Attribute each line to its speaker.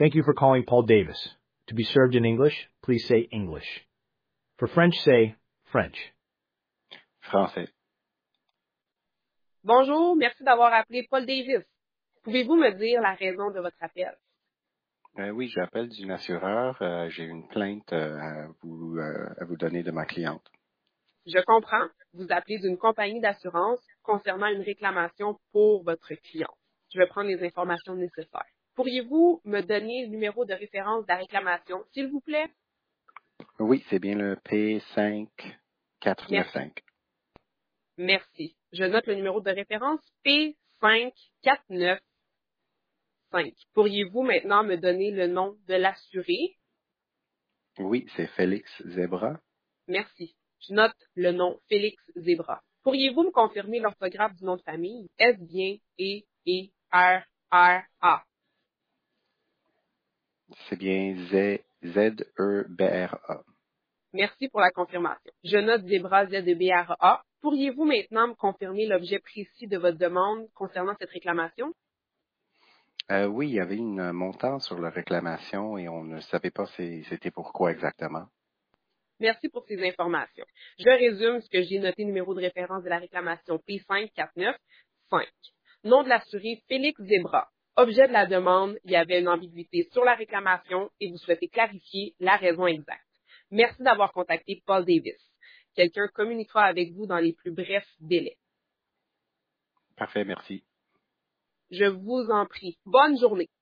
Speaker 1: Thank you for calling Paul Davis. To be served in English, please say English. For French, say French.
Speaker 2: Français.
Speaker 3: Bonjour, merci d'avoir appelé Paul Davis. Pouvez-vous me dire la raison de votre appel?
Speaker 2: Oui, j'appelle d'une assureur. J'ai une plainte à vous donner de ma cliente.
Speaker 3: Je comprends. Vous appelez d'une compagnie d'assurance concernant une réclamation pour votre client. Je vais prendre les informations nécessaires. Pourriez-vous me donner le numéro de référence de la réclamation, s'il vous plaît?
Speaker 2: Oui, c'est bien le
Speaker 3: Merci.
Speaker 2: P5495.
Speaker 3: Merci. Je note le numéro de référence P5495. Pourriez-vous maintenant me donner le nom de l'assuré?
Speaker 2: Oui, c'est Félix Zebra.
Speaker 3: Merci. Je note le nom Félix Zebra. Pourriez-vous me confirmer l'orthographe du nom de famille? Est-ce bien E-E-R-R-A?
Speaker 2: C'est bien Z-E-B-R-A.
Speaker 3: Merci pour la confirmation. Je note Zebra Z-E-B-R-A. Pourriez-vous maintenant me confirmer l'objet précis de votre demande concernant cette réclamation?
Speaker 2: Oui, il y avait une montante sur la réclamation et on ne savait pas c'était pourquoi exactement.
Speaker 3: Merci pour ces informations. Je résume ce que j'ai noté numéro de référence de la réclamation P5495. Nom de l'assuré Félix Zebra. Objet de la demande, il y avait une ambiguïté sur la réclamation et vous souhaitez clarifier la raison exacte. Merci d'avoir contacté Paul Davis. Quelqu'un communiquera avec vous dans les plus brefs délais.
Speaker 2: Parfait, merci.
Speaker 3: Je vous en prie. Bonne journée.